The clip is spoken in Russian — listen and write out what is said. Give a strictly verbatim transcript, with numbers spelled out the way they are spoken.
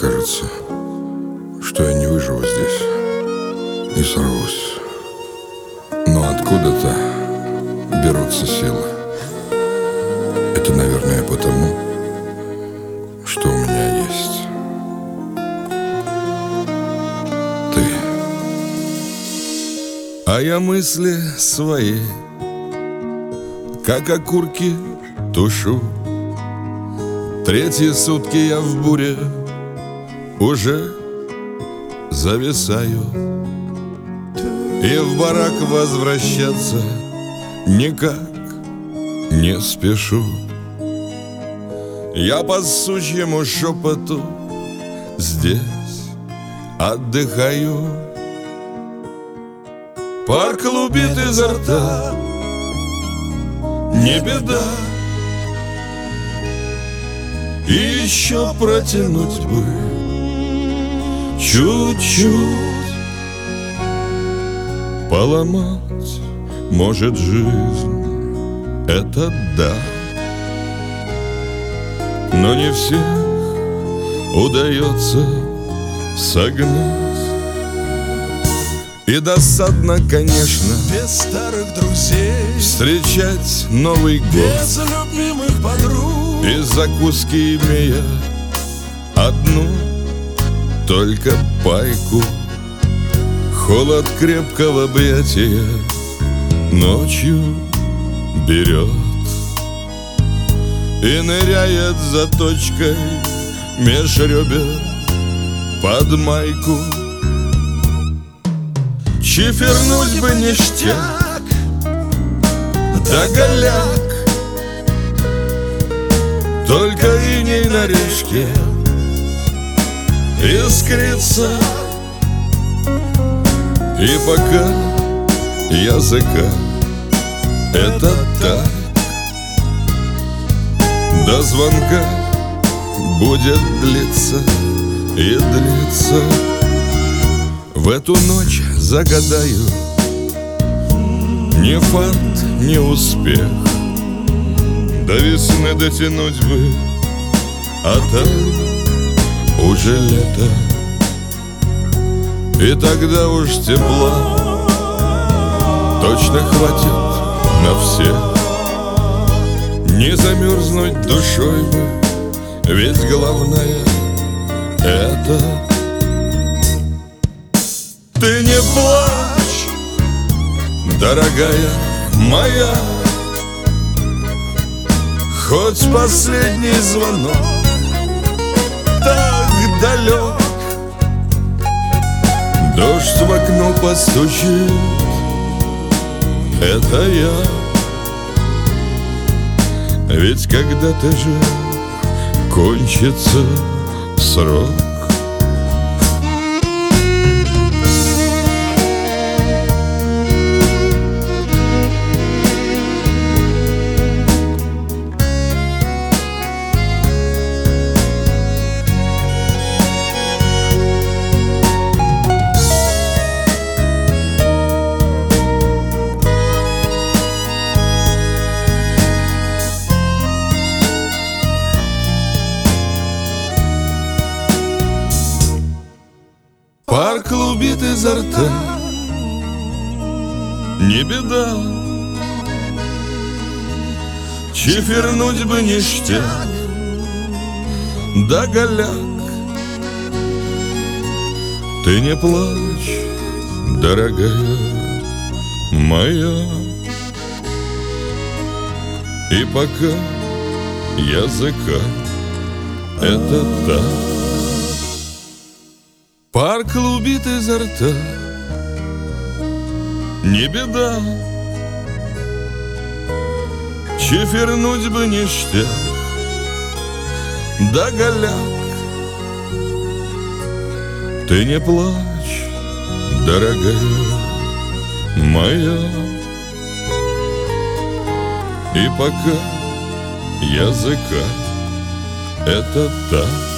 кажется, что я не выживу здесь и сорвусь. Но откуда-то берутся силы. Это, наверное, потому, что у меня есть ты. А я мысли свои, как окурки, тушу. Третьи сутки я в буре уже зависаю, и в барак возвращаться никак не спешу. Я по сучьему шепоту здесь отдыхаю. Пар клубит изо рта, не беда, и еще протянуть бы чуть-чуть. Поломать может жизнь, это да, но не всех удается согнать. И досадно, конечно, без старых друзей встречать Новый год без любимых подруг, и закуски имея одну только пайку. Холод крепкого объятия ночью берет и ныряет заточкой меж ребер под майку. Чифернуть бы ништяк, да голяк, только иней на решке искрится. И пока языка это так, до звонка будет длиться и длиться. В эту ночь загадаю не фарт, не успех, до весны дотянуть бы, а там уже лето. И тогда уж тепла точно хватит на всех. Не замерзнуть душой бы, ведь главное это. Ты не плачь, дорогая моя, хоть последний звонок так далек. Дождь в окно постучит, это я. Ведь когда-то же кончится срок. Пар клубит изо рта, не беда, чифернуть бы ништяк, да голяк. Ты не плачь, дорогая моя, и пока языка это так. Пар клубит изо рта, не беда, чифернуть бы ништяк, да голяк. Ты не плачь, дорогая моя, и пока языка это так.